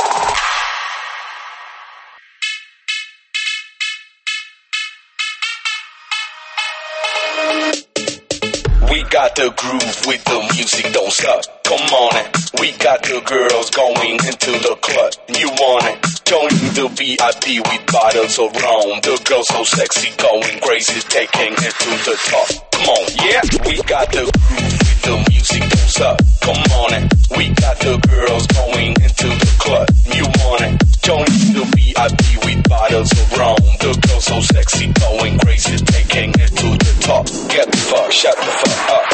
We got the groove with the music, don't stop. Come on it. We got the girls going into the club. You want it? Join the VIP with bottles of rum. The girls so sexy, going crazy, taking it to the top. Come on, yeah. We got the groove with the music, don't stop. Come on it. We got the girls going into the club. You want it? Join the VIP with bottles of rum. The girls so sexy, going crazy, taking it to the top. Get the fuck, shut the fuck up.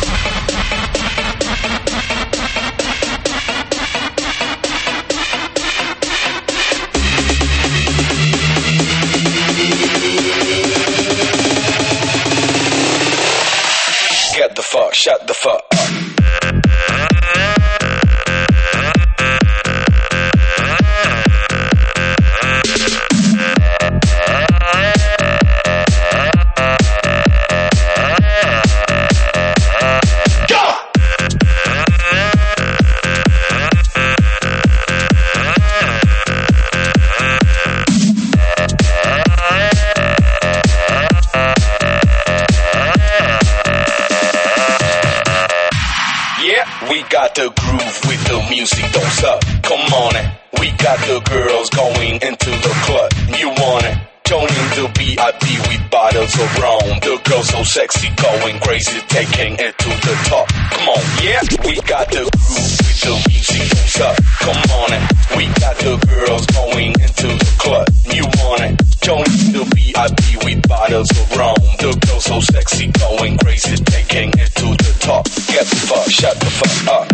Get the fuck, shut the fuck up. We got the groove with the music, don't stop. Come on it. We got the girls going into the club. You want it? Joining the VIP with bottles of rum. The girls so sexy, going crazy, taking it to the top. Come on, yeah. We got the groove with the music, don't stop. Come on it. We got the girls going into the club. You want it? Joining the VIP with bottles of rum. The girls so sexy, going crazy, taking it to the top. Get the fuck, shut the fuck up.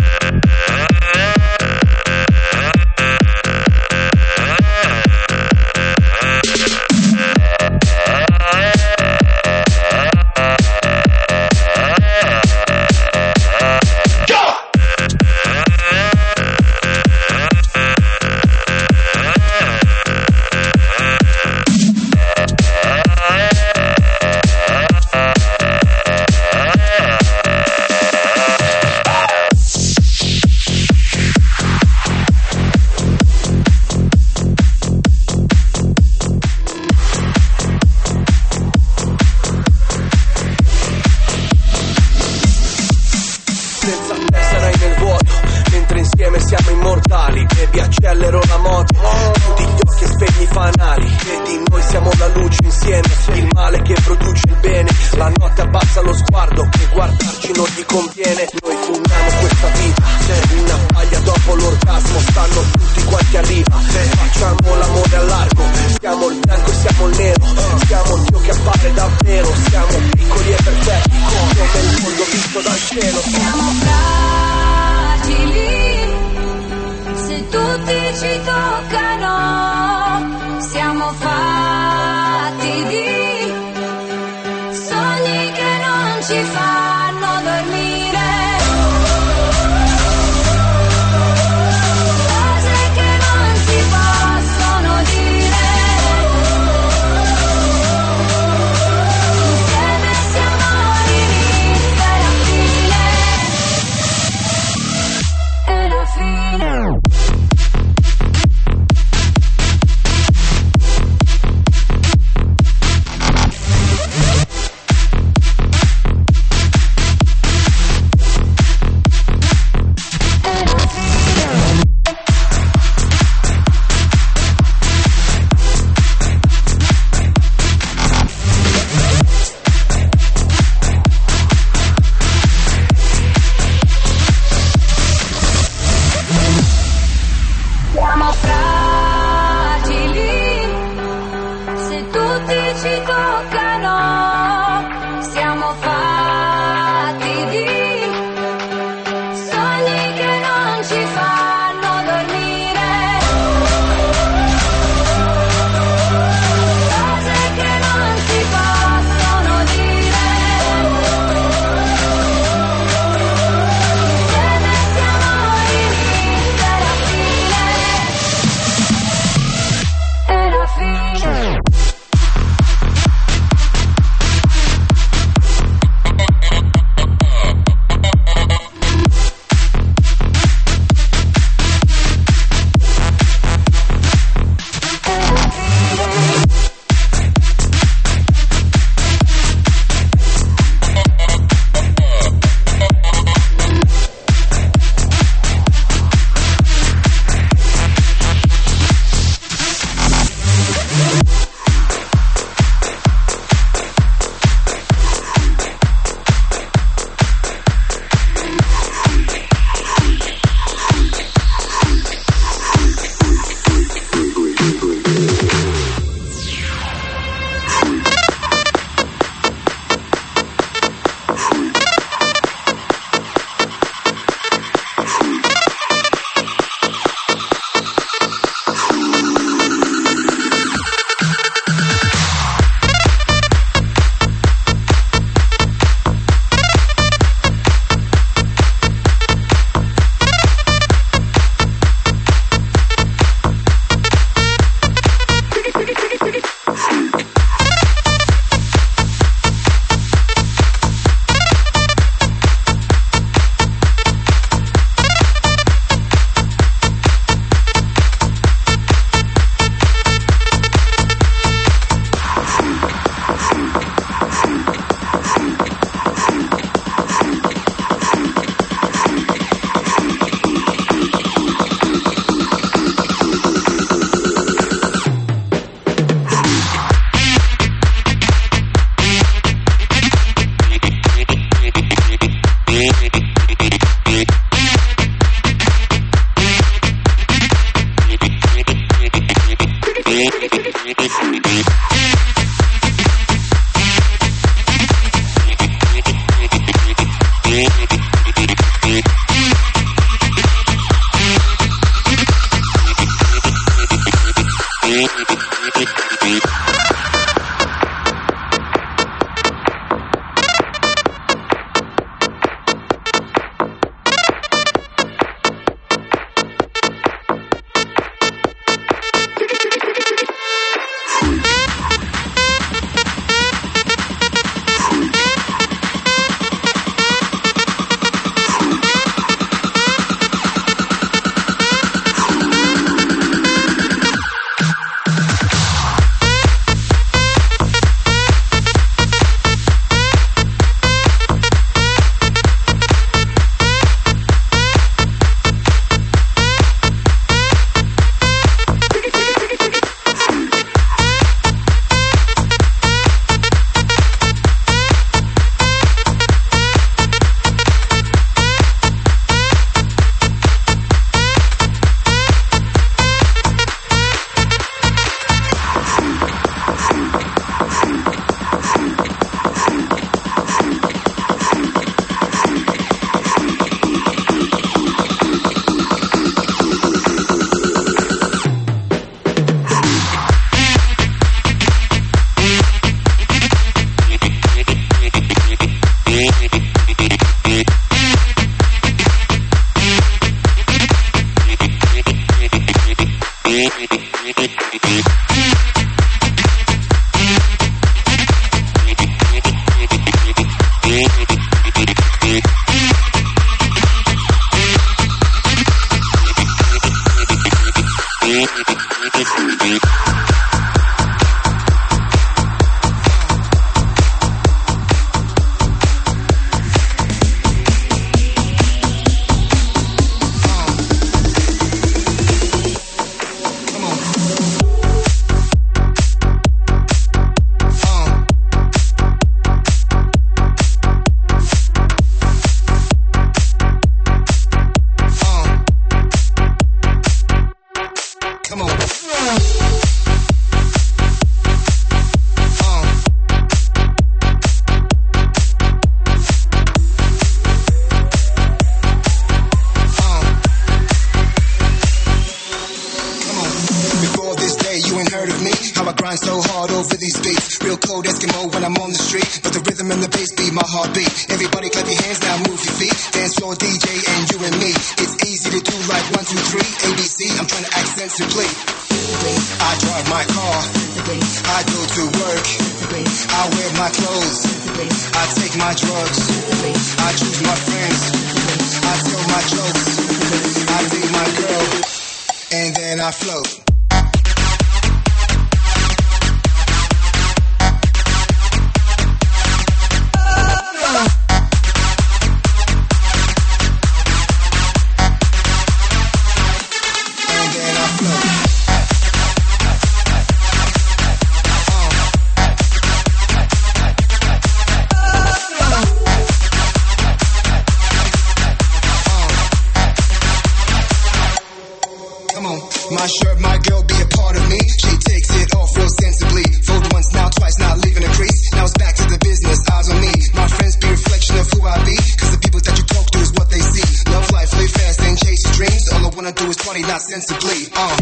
My shirt, my girl be a part of me. She takes it off real sensibly. Fold once, now twice, not leaving a crease. Now it's back to the business, eyes on me. My friends be a reflection of who I be. Cause the people that you talk to is what they see. Love life, live fast and chase your dreams. All I wanna do is party, not sensibly.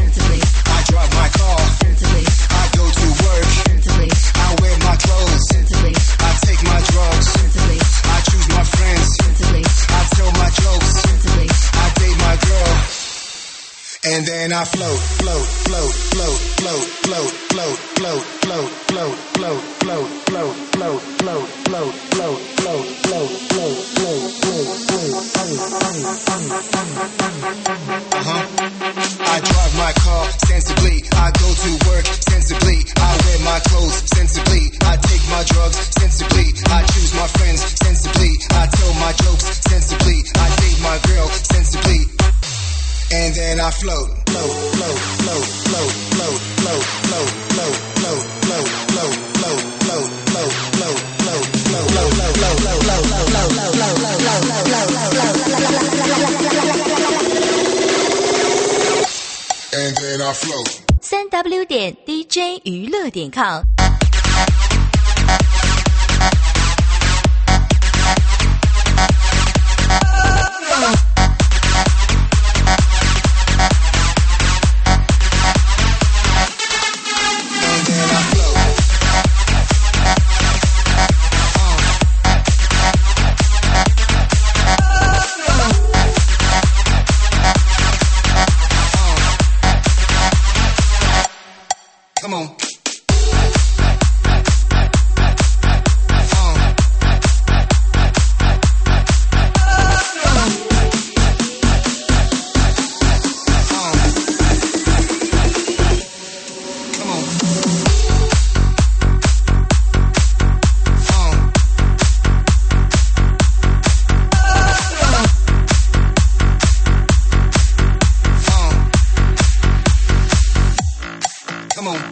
I drive my car. Sensibly. I go to work. Sensibly. I wear my clothes. Sensibly. I take my drugs. Sensibly. I choose my friends. Sensibly. I tell my jokes. Sensibly. I date my girl. And then I float, float, float, float, float, float, float, float, float, float, float, float, float, float, float, float, float, float, float, float. I drive my car sensibly. I go to work sensibly. I wear my clothes sensibly. I take my drugs sensibly. I choose my friends sensibly. I tell my jokes sensibly. I date my girl sensibly. And then I float, float, float, float, float, float, float, float, float, float, float, float, float, float, float, float, float, float, and then I float. 3w 点 DJ 娱乐点 com。 Come on. Come on.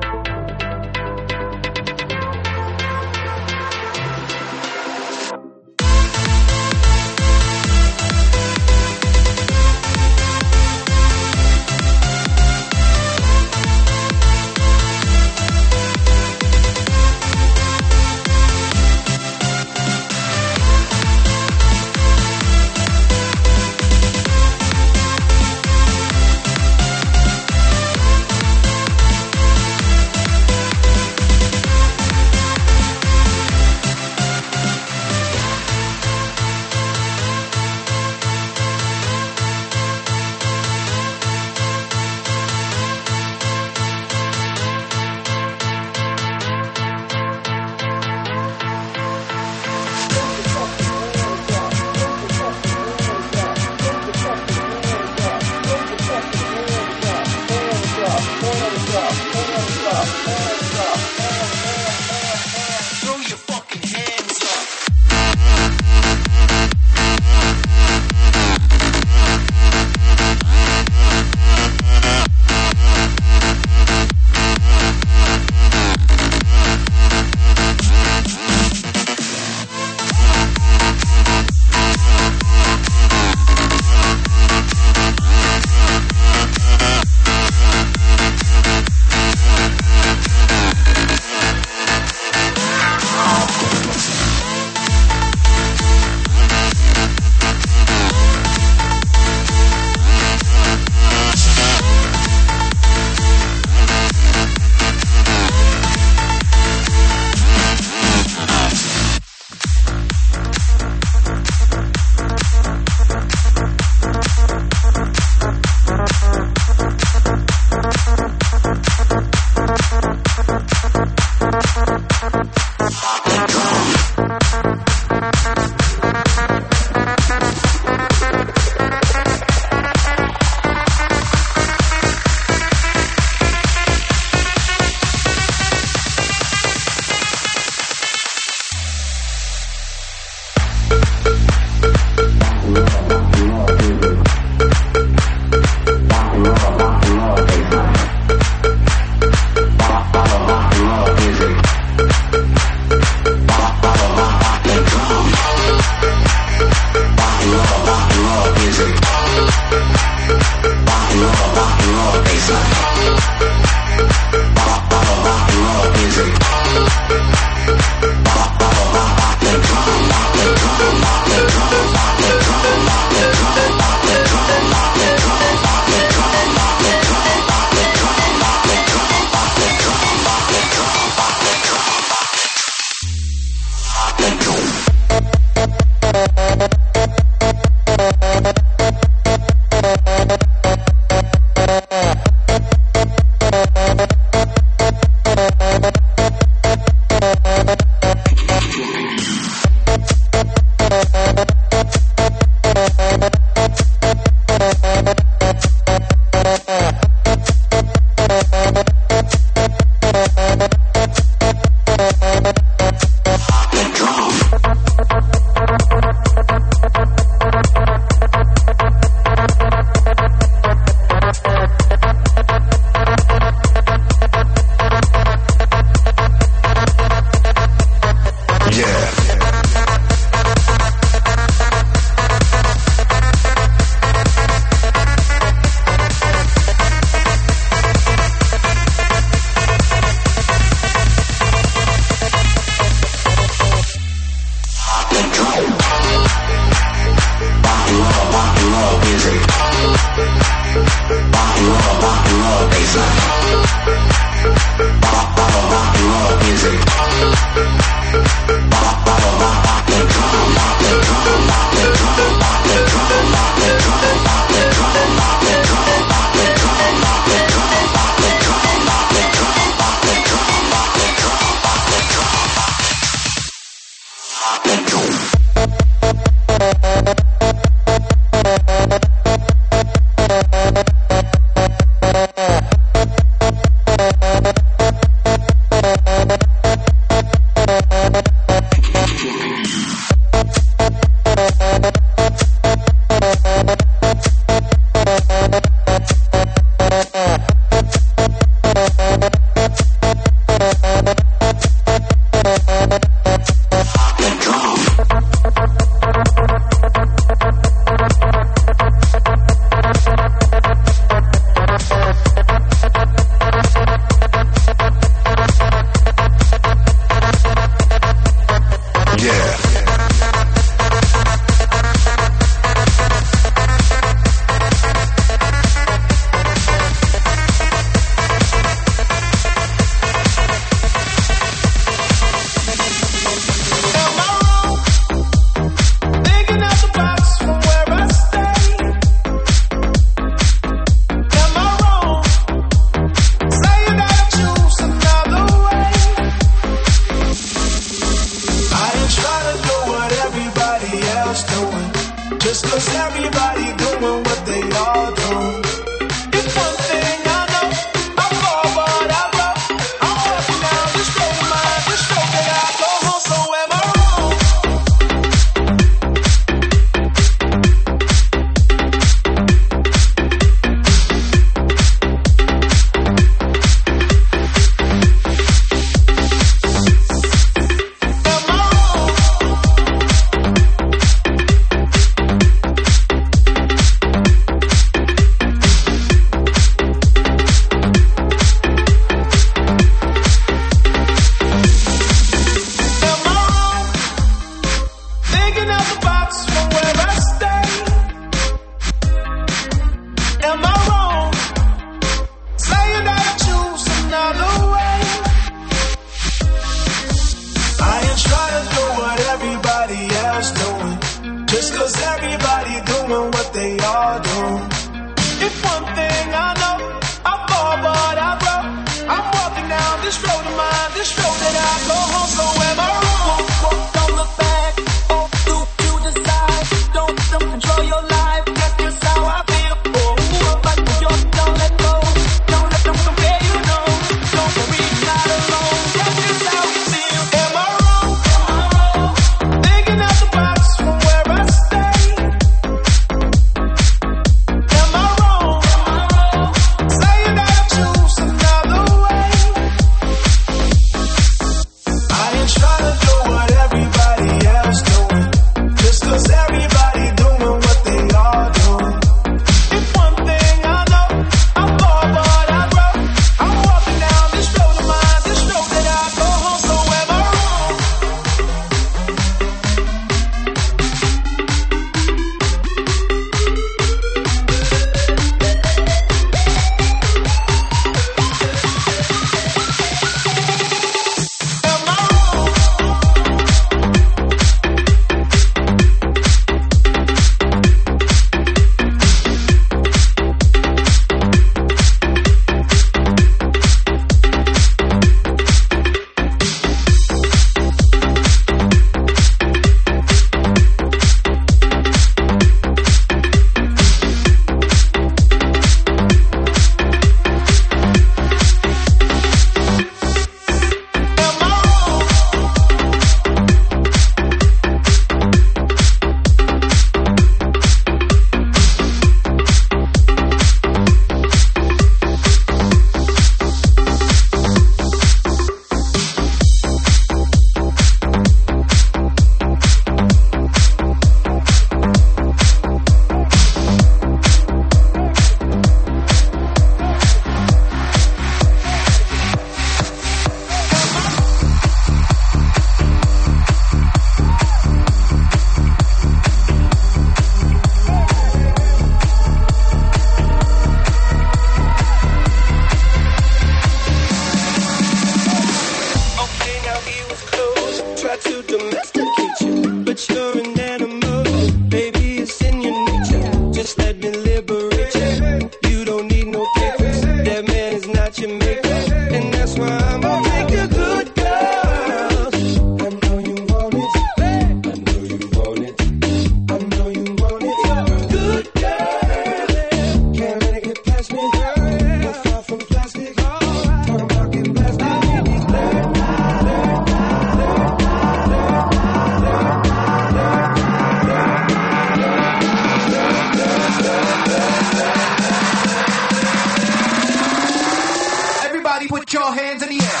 put your hands in the air.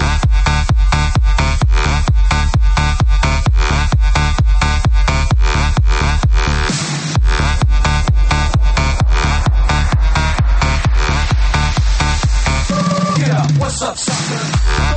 What's up, sucker?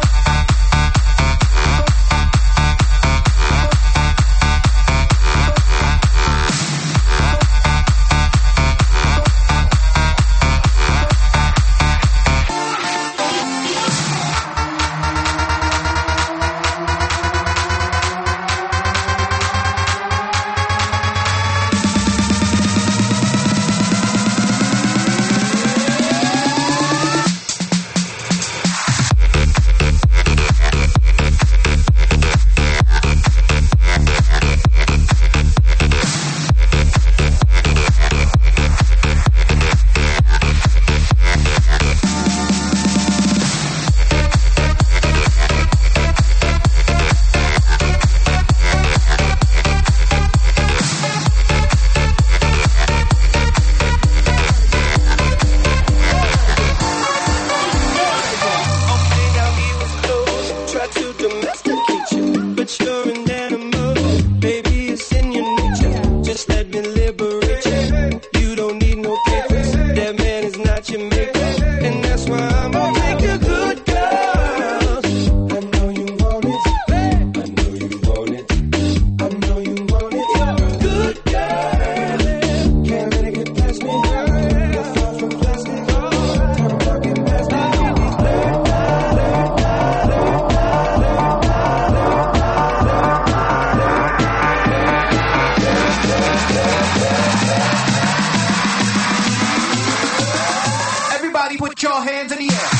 Put your hands in the air.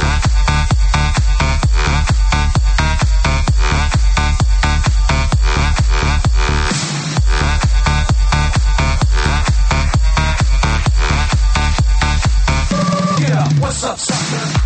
Yeah, what's up, sucker?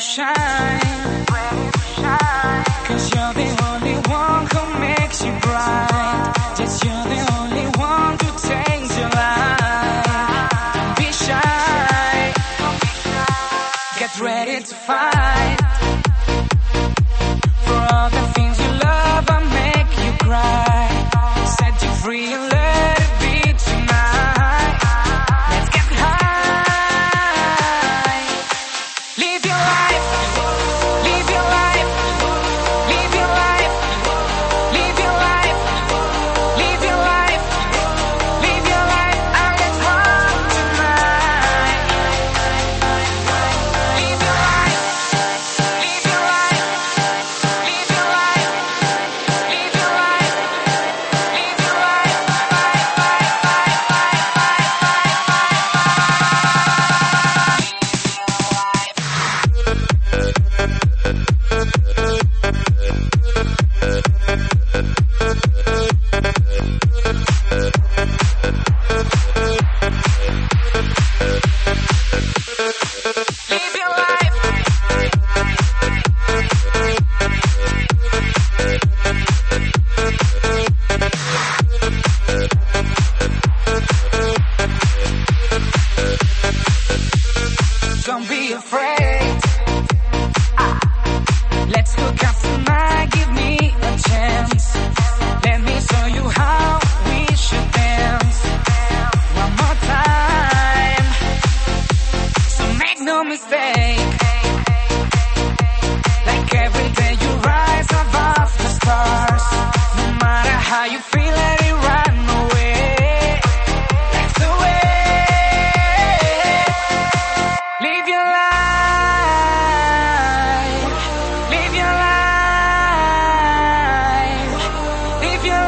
shine, 'cause you're the only one who makes you bright. Just you're the only one who takes your life. Don't be shy, get ready to fight. For all the things you love, I'll make you cry. Set you free and let it be tonight. Let's get high. Live your life, live your life, live your life, live your life, live your life, live your life, and let's rock tonight. Live your life, live your life, live your life, live your life, live your life, live your life. Don't be afraid. Let's hook up tonight. Give me a chance. Let me show you how we should dance. One more time. So make no mistake. Like every day you rise above the stars. No matter how you feel, let it run away. That's the way. Live your life. Live your life. Live your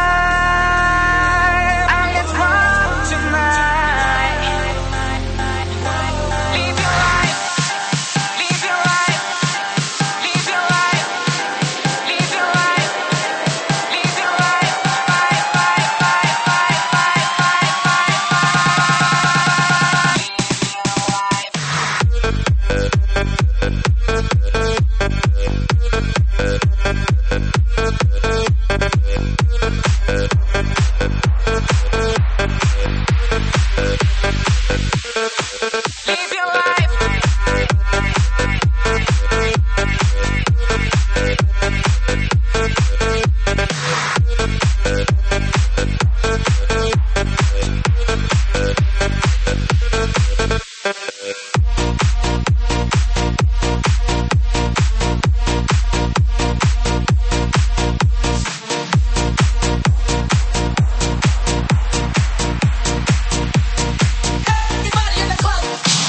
life. And let's rock tonight. Live your life. Live your life. Live your life. Live your life. Live your life. Live your life. Everybody in the club.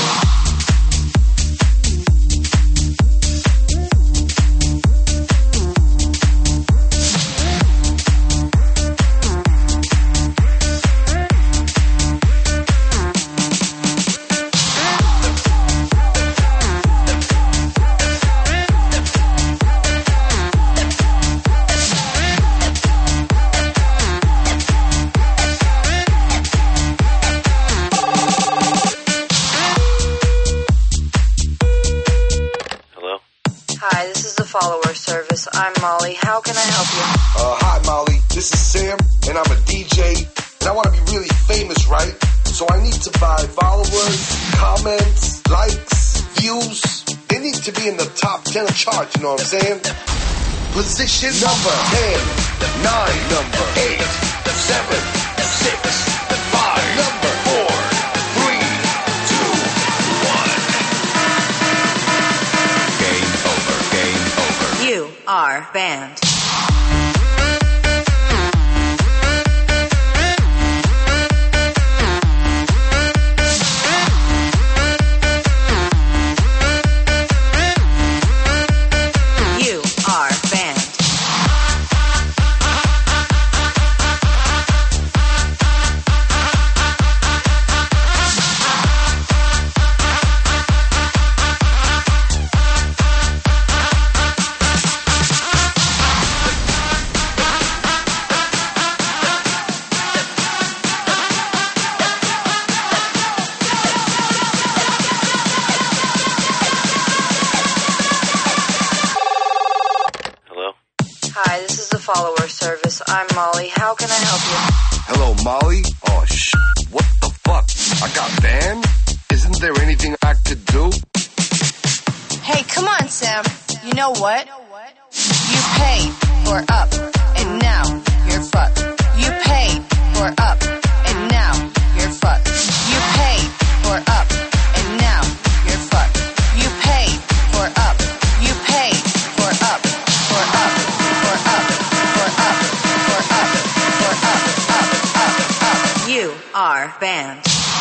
Hello? Hi, this is the follower service. I'm Molly. How can I help you? Hi, Molly. This is Sam, and I'm a DJ, and I want to be really famous, right? So I need to buy followers, comments, likes, views. They need to be in the top 10 of charts, you know what I'm saying? Position number 10, 9, number 8, 7, 6, 5, number 4, 3, 2, 1. Game over, game over. You are banned. You are banned. follower service. I'm Molly. How can I help you? Hello, Molly? Oh, what the fuck? I got banned? Isn't there anything I could do? Hey, come on, Sam. You know what? You paid for up, and now you're fucked. You paid for up, and now you're fucked. You paid for up, and now you're fucked. You paid for up. You paid for up, for up, for up, for up, for up, for up. You are banned.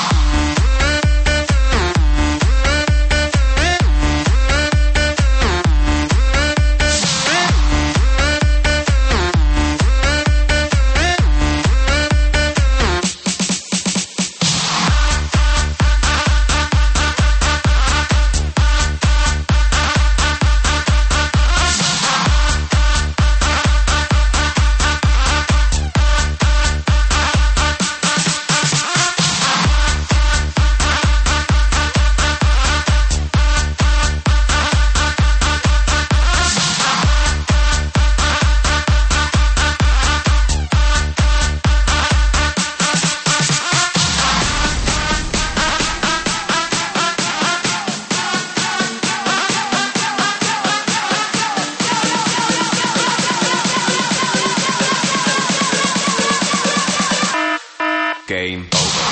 Game over.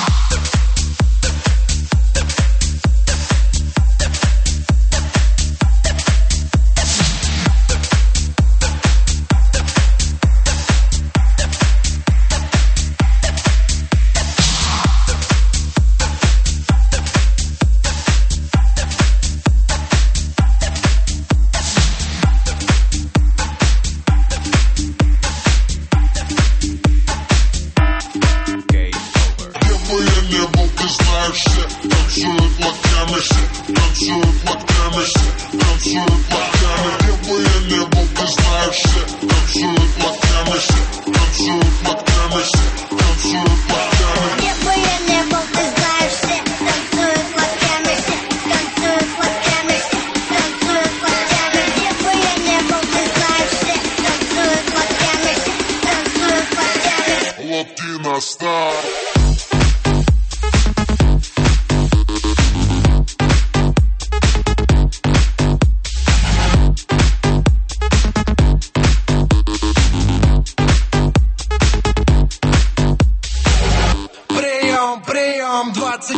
Прием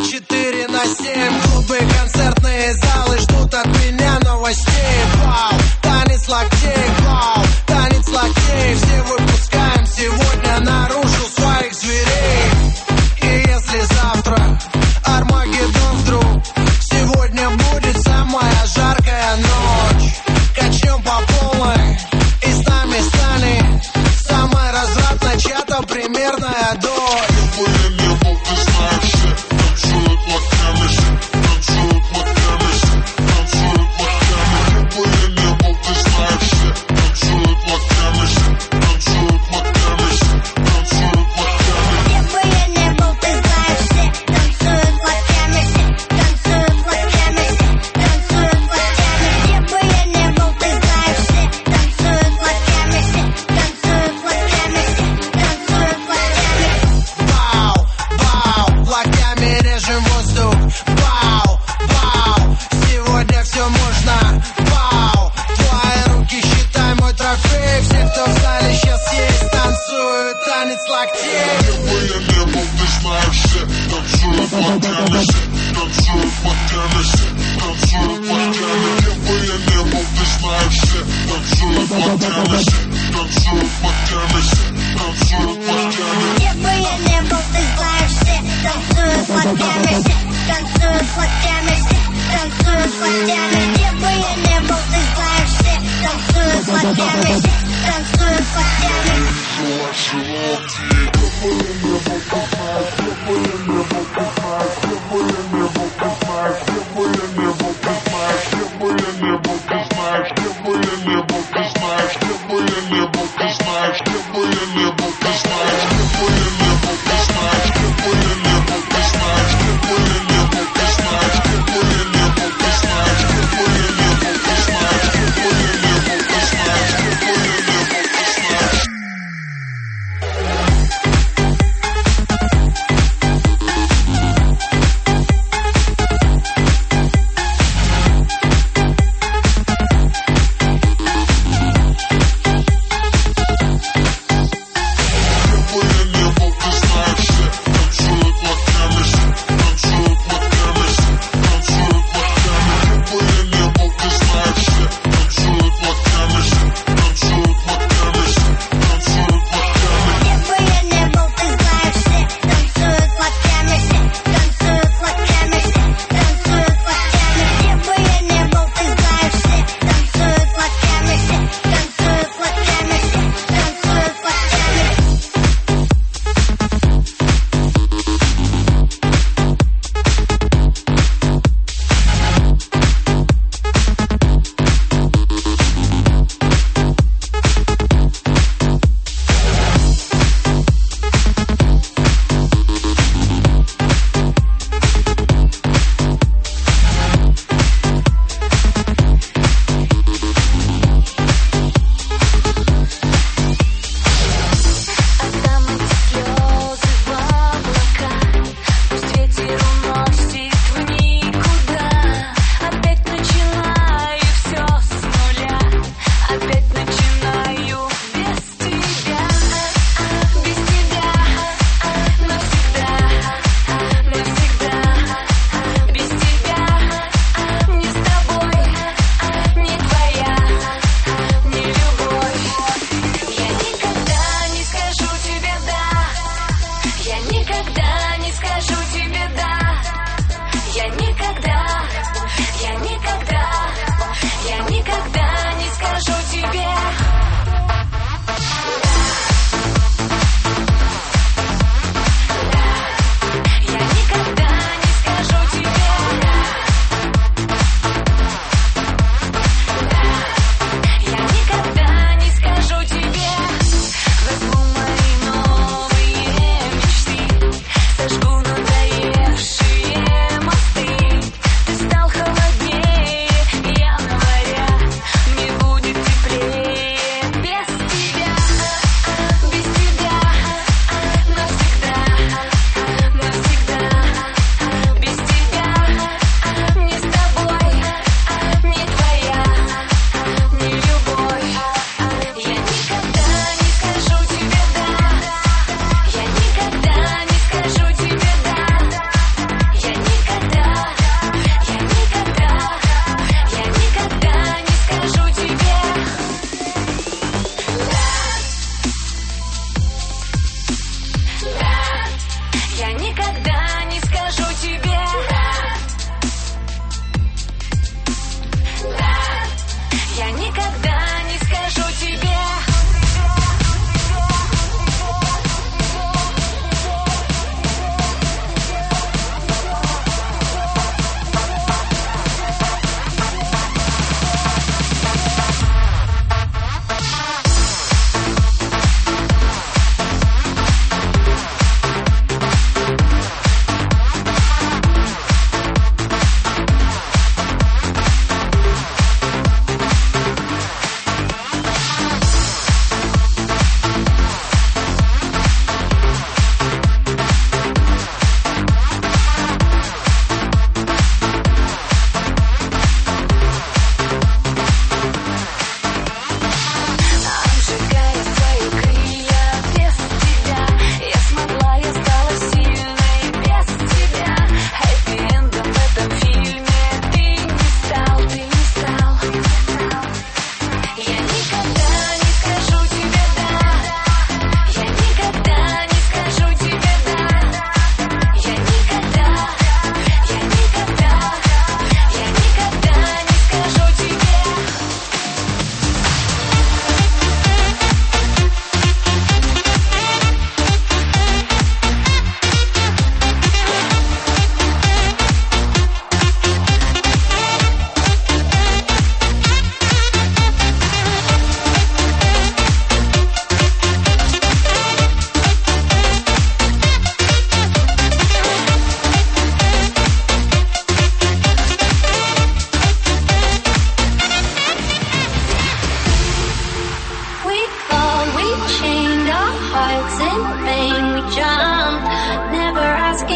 24/7. Клубы, концертные залы ждут от меня новостей. Вау, танец локтей, вау, танец локтей. Все выпускаем сегодня наружу своих зверей. И если завтра Армагеддон вдруг, сегодня будет самая жаркая ночь. Качнем по полной и с нами станет самая развратная чья-то примерная дочь. Танцуют,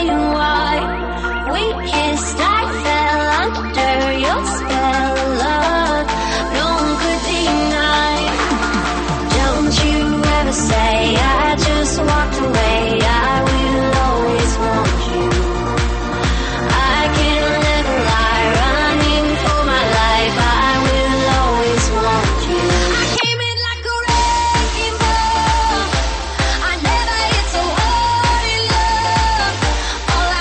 me why we kissed. I fell under your spell of love. No one could deny. Don't you ever say I just walked away. I will always want you. I can never lie, running for my life. I will always want you. I came in like a wrecking ball. I never hit so hard in love. All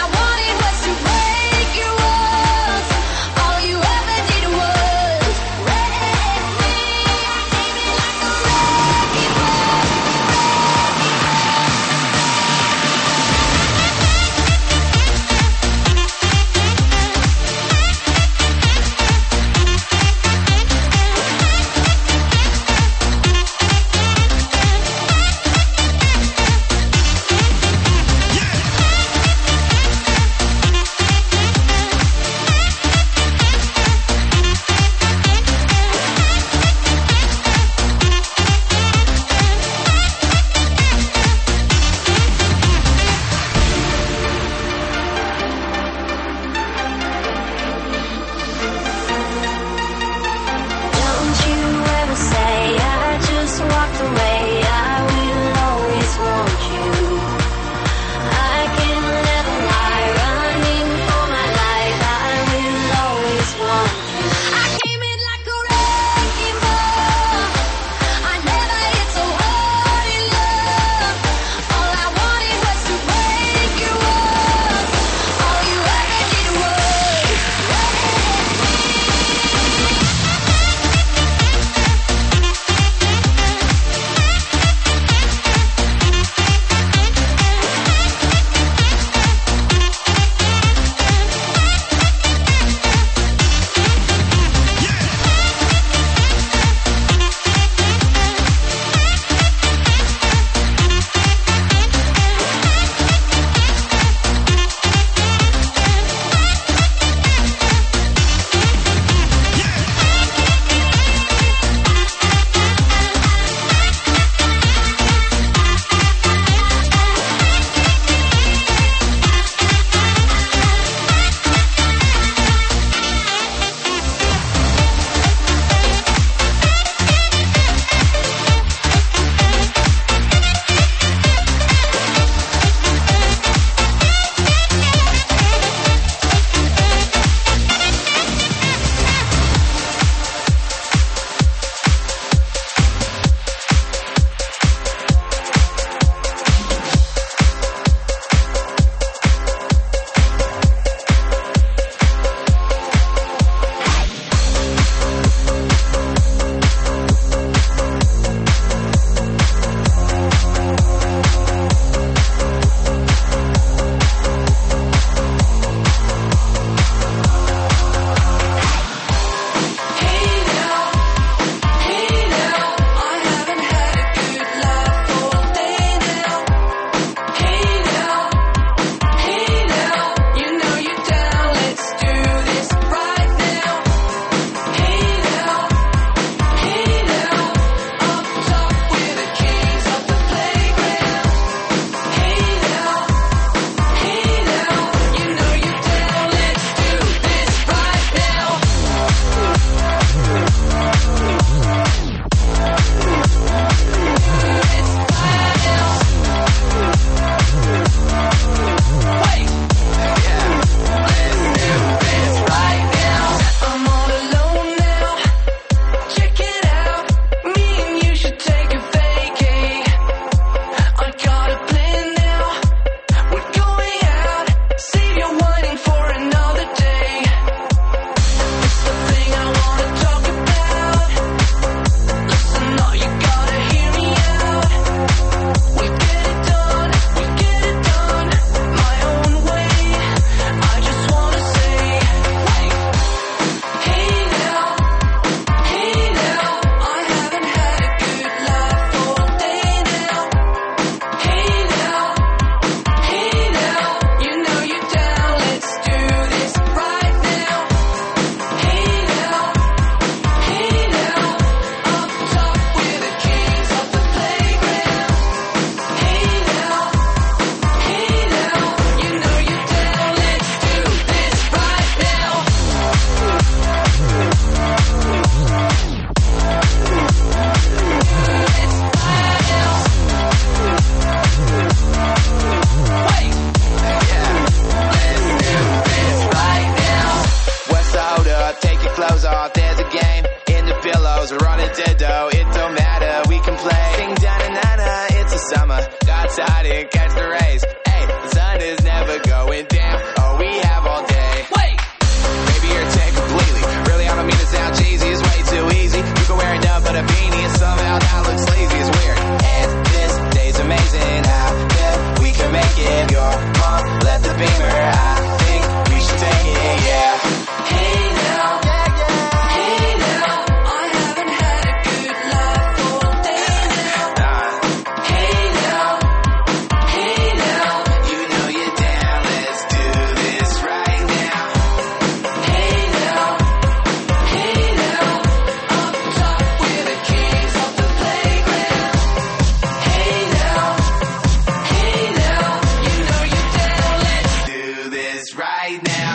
so I didn't catch the rays. Hey, the sun is never going down. Oh, we have all day. Wait! Baby, you're 10 completely. Really, I don't mean to sound cheesy. It's way too easy. You can wear it up but a beanie and somehow that looks sleazy. It's weird. And this day's amazing. How good we can make it. Your mom left the beamer. I think we should take it, yeah. Hey now. Hey now. I haven't had a good laugh all day now. Hey now. Hey now. You know you're down. Let's do this right now. Hey now. Hey now. Up top we're the kings of the playground. Hey now. Hey now. You know you're down. Let's do this right now.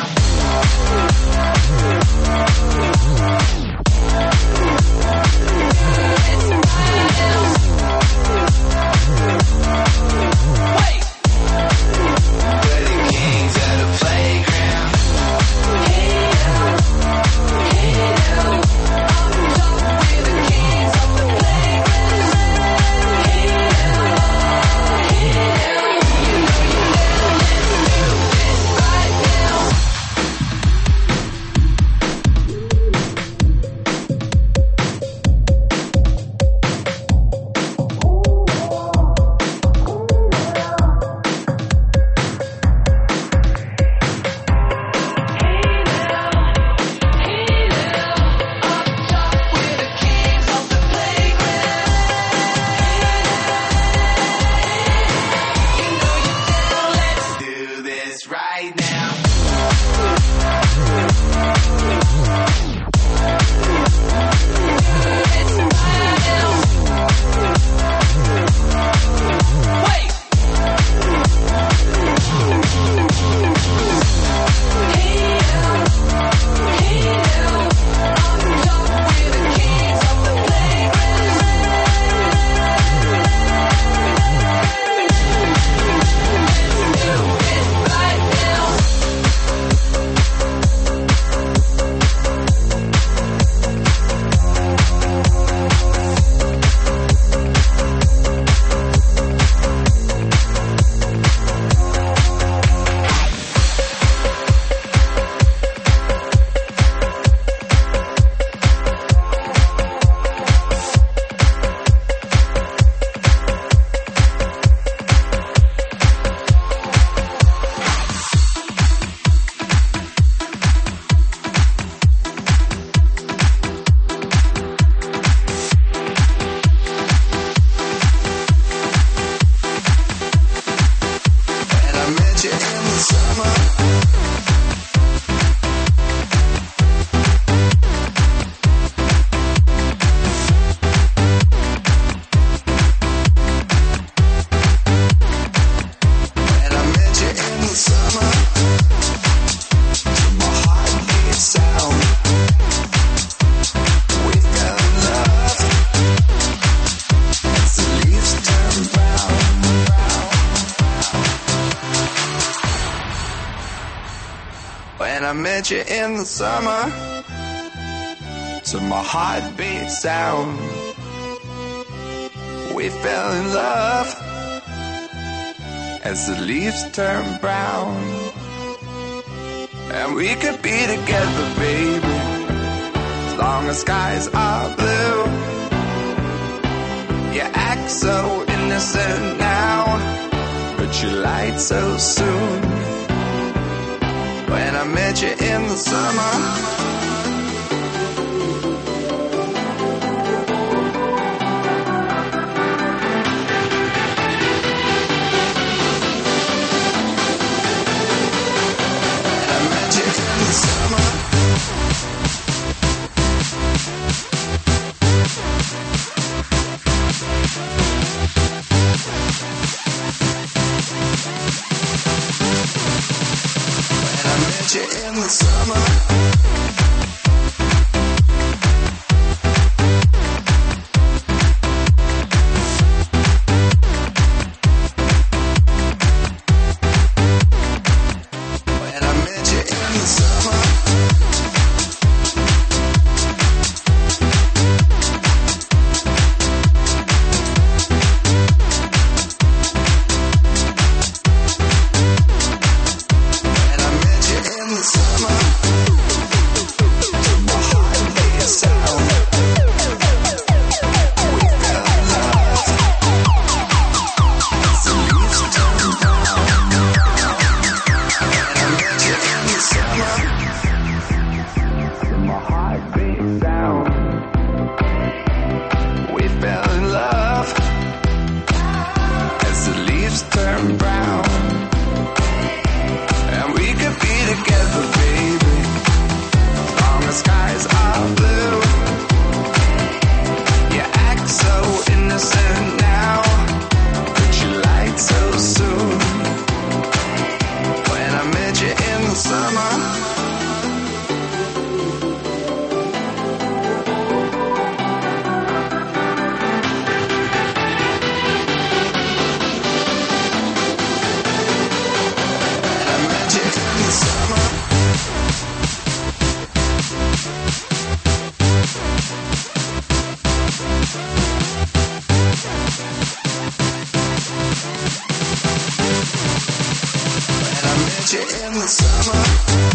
Wait! We're the kings of the playground. Hey now. Hey now. Up top we're the kings of the playground. Hey now. Hey now. You know you're down. Let's do this right now. Do this right now. Wait! Hey now. Hey now. Up top we're the kings of the playground. Do this right now. And I met you in the summer. And I met you in the summer. To my heartbeat sound. We fell in love. As the leaves turn brown. When I met you in the summer, to my heartbeat sound, we fell in love as the leaves turn brown. And we could be together, baby, as long as skies are blue. You act so innocent now, but you lied so soon. When I met you in the summer. And I met you in the summer. When I met you in the summer. When I met you in the summer. summer. In the summer.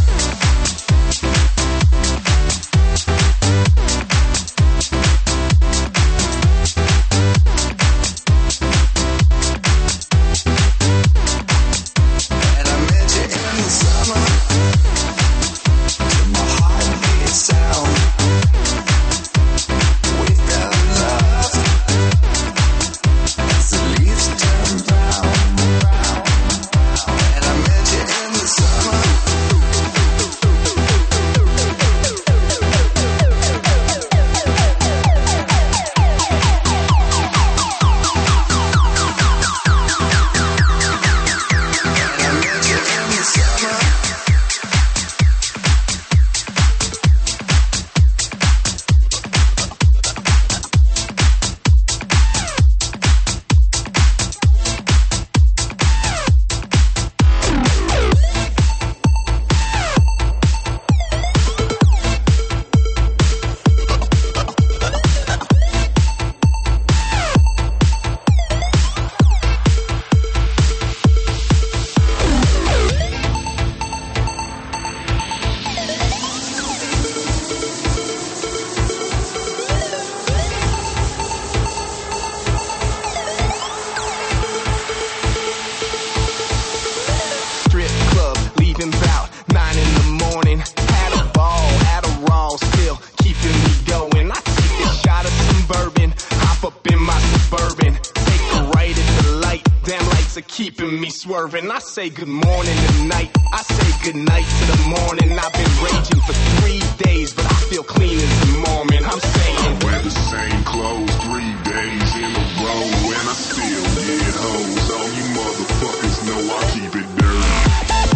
Keeping me swerving. I say good morning to night. I say good night to the morning. I've been raging for 3 days, but I feel clean as the morning. I'm saying I wear the same clothes 3 days in a row, and I still get hoes. All you motherfuckers know I keep it dirty.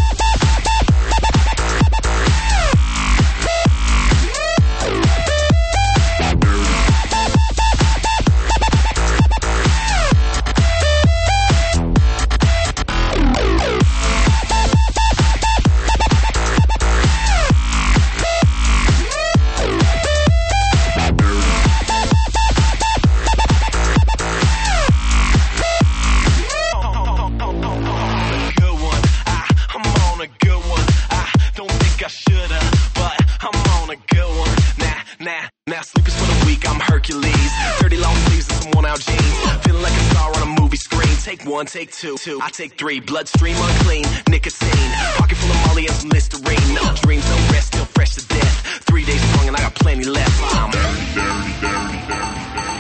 Now sleepers for the week, I'm Hercules. 30 long sleeves and some worn out jeans. Feeling like a star on a movie screen. Take one, take two, I take three. Bloodstream unclean, nicotine. Pocket full of Molly and some Listerine. No dreams, no rest, still fresh to death. 3 days strong and I got plenty left. I'm dirty, dirty, dirty, dirty, dirty.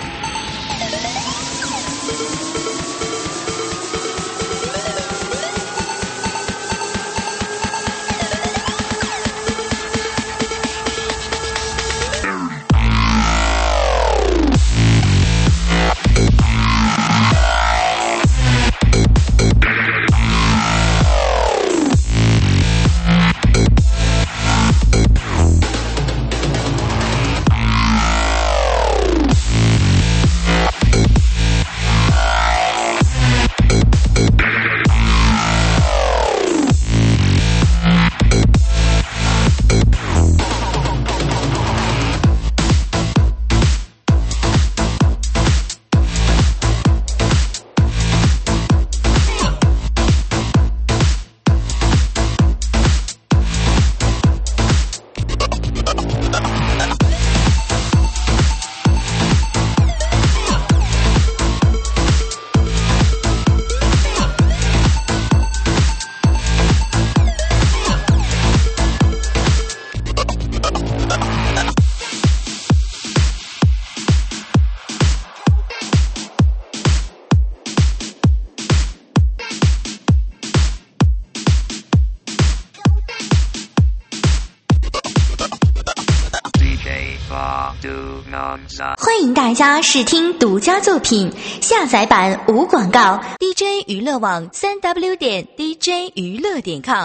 DJ 欢迎大家试听独家作品，下载版无广告。DJ 娱乐网3W.DJ 娱乐.com